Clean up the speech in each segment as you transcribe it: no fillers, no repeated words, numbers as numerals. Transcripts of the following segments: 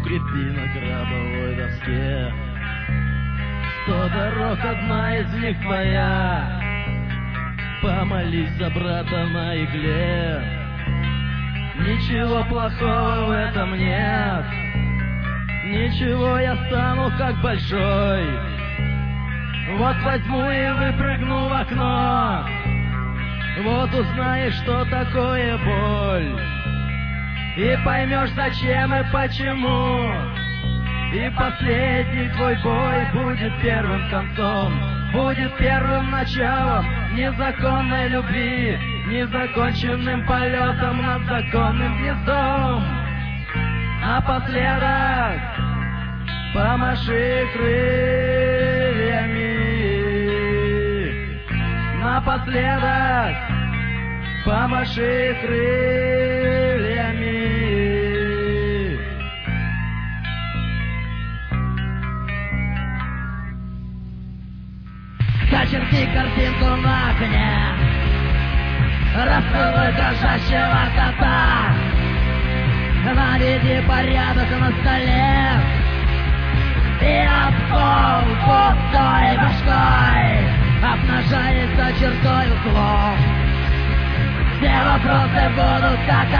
скрипи на гробовой доске. 100 дорог, одна из них твоя. Помолись за брата на игле. Ничего плохого в этом нет. Ничего, я стану как большой. Вот возьму и выпрыгну в окно. Вот узнаешь, что такое боль. И поймешь, зачем и почему. И последний твой бой будет первым концом. Будет первым началом незаконной любви, незаконченным полетом над законным гнездом. Напоследок помаши крыльями. Напоследок помаши крыльями. Зачерти картинку на окне, расцелуй дрожащего кота. Наведи порядок на столе и обкол пустой башкой обнажается чертой углом. Все вопросы будут как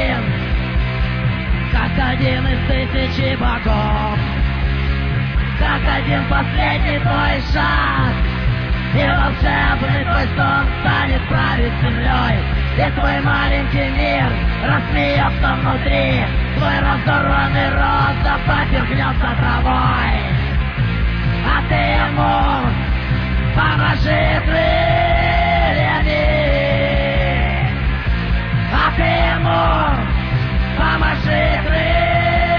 один из тысячи богов, как один последний твой шаг. И волшебный твой сон станет править землей. И твой маленький мир рассмеется внутри. Твой разорванный рот запахнется травой. А ты ему помаши крыльями. А ты ему помаши крыльями.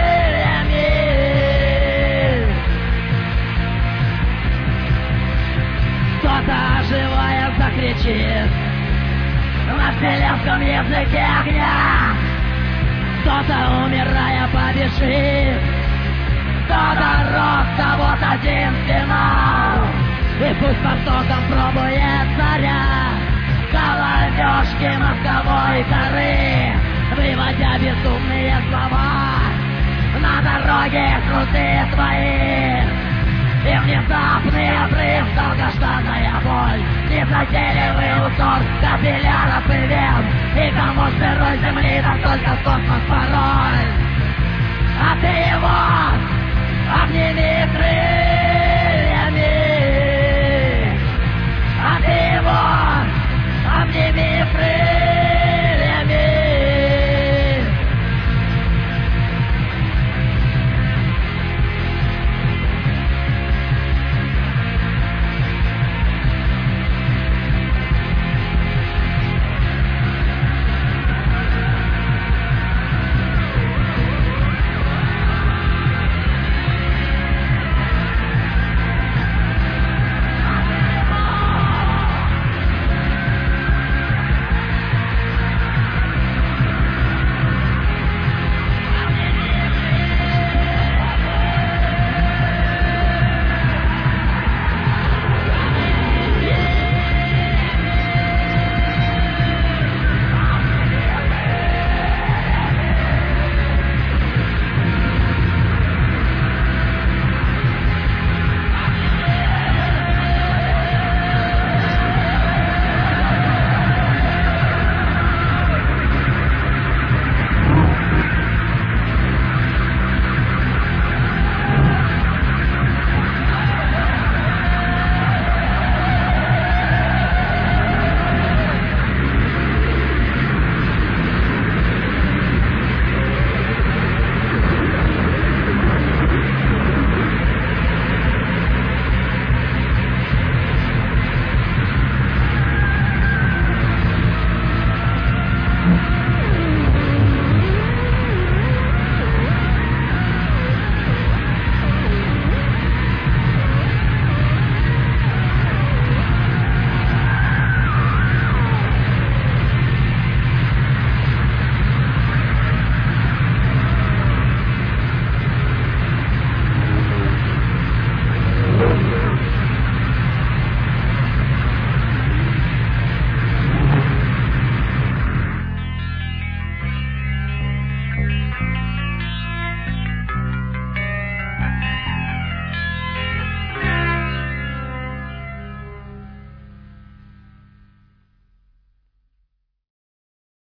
Кто-то живая закричит на вселенском языке огня. Кто-то, умирая, побежит. Кто-то рок, вот один финал. И пусть потоком пробует заря головешки мозговой коры, выводя безумные слова на дороге крутые твои. И внезапный обрыв, долгожданная боль, незатейливый узор капилляров и вен. И кому с сырой земли да только в космос пароль. А ты его обними крыльями.